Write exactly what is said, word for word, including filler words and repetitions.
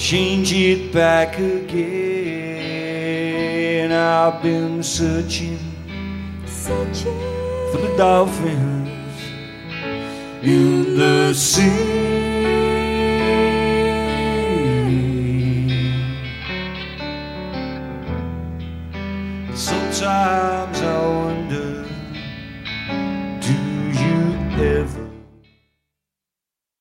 change it back again. I've been searching, searching for the dolphins in the sea. Sometimes I